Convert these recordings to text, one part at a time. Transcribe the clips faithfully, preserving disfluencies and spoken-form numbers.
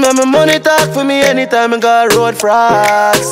Now my money talk for me anytime I got road frogs.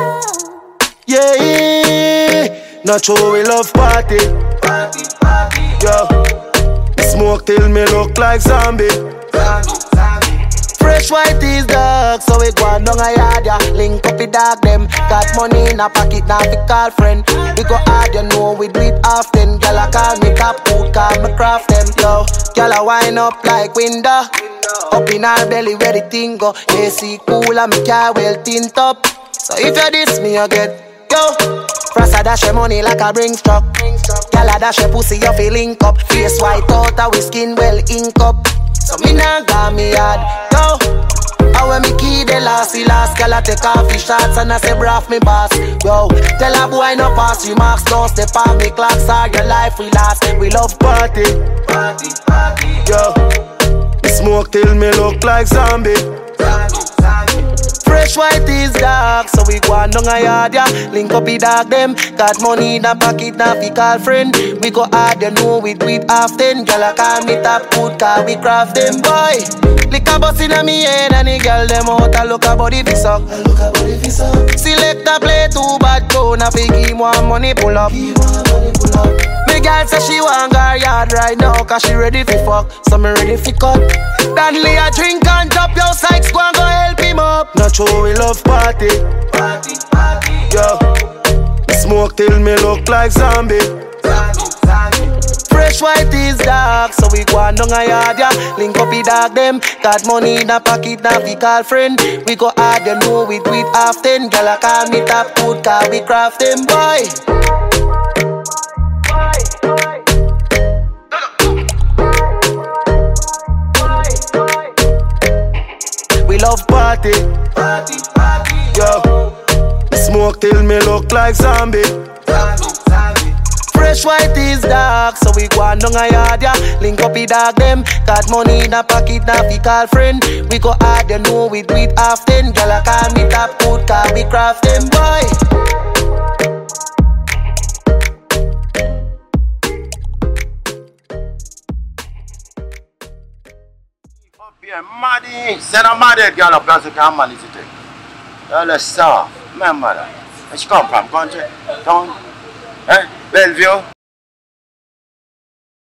Yeah, not sure we love party. Party, party. Yo, smoke till me look like zombie. Fresh white is dark, so we go on down a yard, yeah. Link up with dog them. Got money in a pocket, now we call friend. We go hard, you know, we do it often. Girl, I call me top food, call me craft them. Yo, girl, I wind up like window. Up in our belly where the thing go. A C cool and me car well tint up. So if you diss me, you get, yo. Prasa dash your money like a bring truck. Girl, I dash your pussy, you feel link up. Face white out, and we skin well ink up. So me nah got me hard, yo. I when me key the last, the last girl I take off the shots and I say braff me boss, yo. Tell a boy no pass you marks, don't step on me clocks, all your life we last. We love party, party, party, yo. Me smoke till me look like zombie. Fresh white is dark, so we go on down a yard, yeah. Link up with dog them. Got money in a pocket, now we call friend. We go hard, you know we do it often. Girl, I call me top good, car we craft them, boy. Lick a bus in a me head and the girl them out. I look a body fi suck. I look a body fi suck. Select a play too bad, go now fi give one money pull up. Give one money pull up. Me girl say she want her yard right now, cause she ready fi fuck, so me ready fi cut. Danley a drink and drop your Sykes, go and go help him up. Not sure we love party, party, party, yo. Smoke till me look like zombie. Fresh white is dark, so we go on down a yard, yeah. Link up with dog them. Got money in a pocket, now we call friend. We go hard, you know we do it often. Girl, I call me top good, car we craft them, boy. We love party, party, party, yo. Smoke till me look like zombie. Fresh white is dark, so we go on down a yard, yeah. Link up with dog them. Got money in a pocket, now we call friend. We go hard, you know we do it often. Girl, I call me top good, car we craft them, boy. Yeah, Maddie, send a mad girl up as you can manage it. Well, let's start. Remember that. Where she come from? Country? Town? Eh? Bellevue?